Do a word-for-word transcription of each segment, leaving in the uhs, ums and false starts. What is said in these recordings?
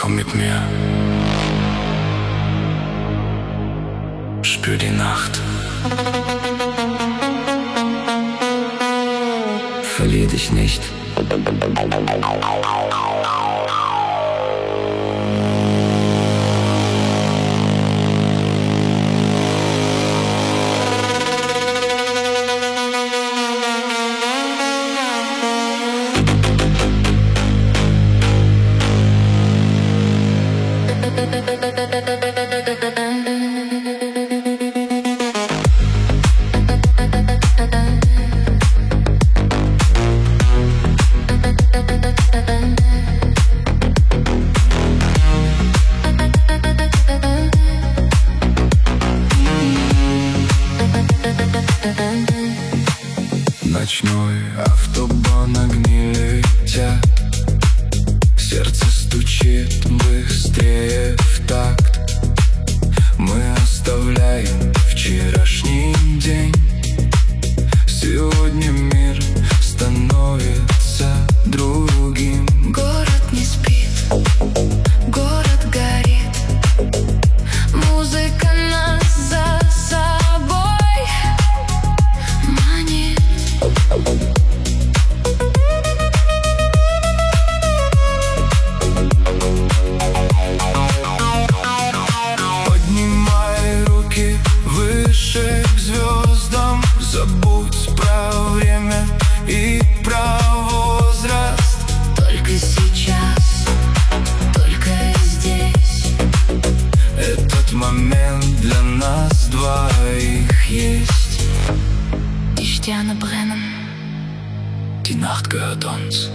Komm mit mir. Spür die Nacht. Verlier dich nicht. Ночной автобан огни летят, сердце стучит быстрее в такт. Мы оставляем вчерашний день. Сегодня мир становится другим. Город не спит, город горит. Музыка нас за собой манит. Поднимай руки выше к звездам. Забудь про время и про возраст. Только сейчас, только здесь. Этот момент для нас двоих есть. Die Sterne brennen. Die Nacht gehört uns.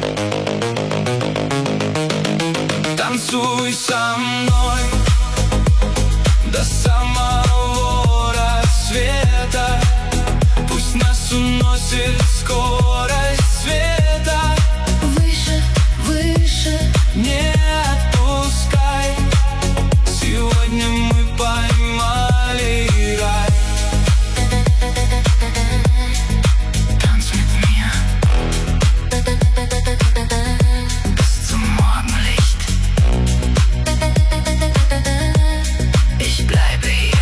Танцуй со мной до самого рассвета. Пусть нас уносит скорость света. Выше, выше. Не отпускай. Сегодня мы поймали рай. Tanz mit mir. Bis zum Morgenlicht. Ich bleibe hier.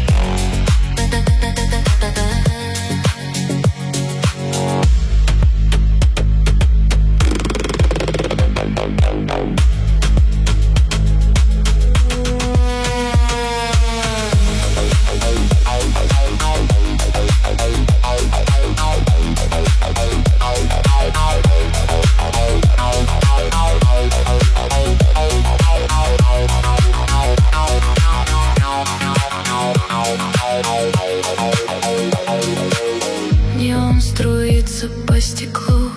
Неон струится по стеклу.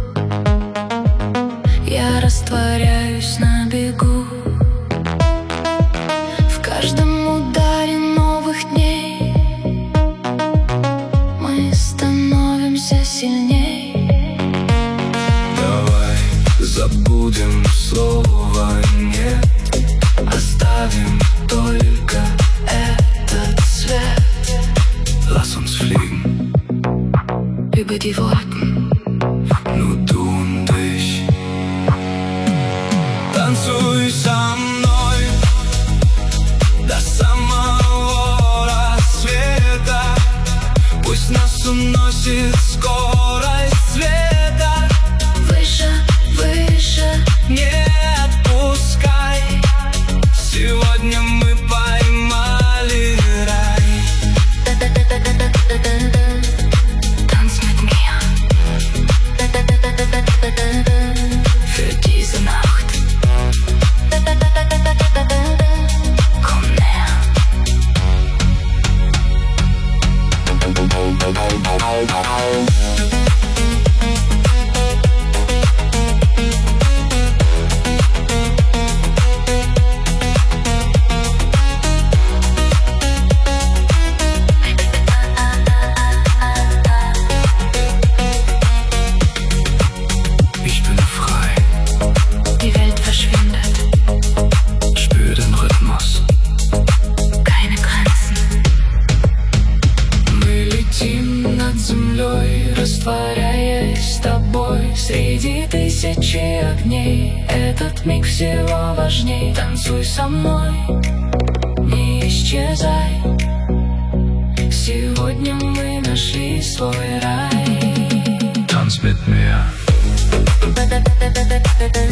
Я растворяюсь на бегу. В каждом ударе новых дней мы становимся сильней. Давай забудем слово «нет». Оставим только этот свет. Lass uns fliegen Über die Wolken. nur du und ich. Танцуй со мной до самого рассвета. Пусть нас уносит скорость света. Выше, выше. Не отпускай. Сегодня мы поймали рай. Tanz mit mir. тысячи огней. Этот миг всего важней. Танцуй со мной, не исчезай. Сегодня мы нашли свой рай. Tanz mit mir.